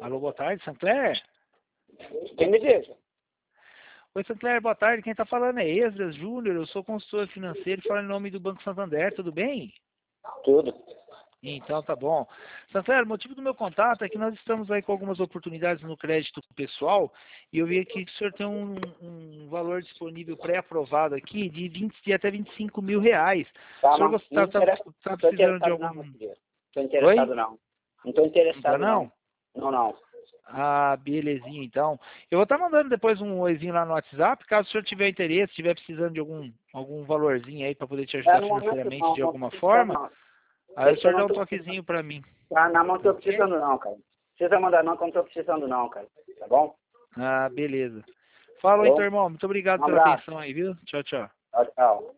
Alô, boa tarde, Sancler? Quem me diz? Oi, Sancler, boa tarde. Quem tá falando é Esdras Júnior, eu sou consultor financeiro e falo em nome do Banco Santander, tudo bem? Tudo. Então tá bom. Sancler, o motivo do meu contato é que nós estamos aí com algumas oportunidades no crédito pessoal e eu vi aqui que o senhor tem um valor disponível pré-aprovado aqui de até 25 mil reais. Tá, O senhor não tá tô precisando de interessado algum... não, meu filho. Tô interessado Oi? não. Não tô Não tá interessado não? não. Não. Ah, belezinha, então. Eu vou estar mandando depois um oizinho lá no WhatsApp, caso o senhor tiver interesse, estiver precisando de algum valorzinho aí para poder te ajudar No momento financeiramente não, de não alguma tô precisando forma, não. aí o Esse eu senhor dá não um tô toquezinho para mim, tá, não tô ok? precisando não, cara. Precisa mandar não, que eu não tô precisando não, cara. Tá bom? Ah, beleza. Falou então, Falou? irmão. Muito obrigado Um pela abraço. atenção aí, viu? Tchau, tchau. Tchau, tchau.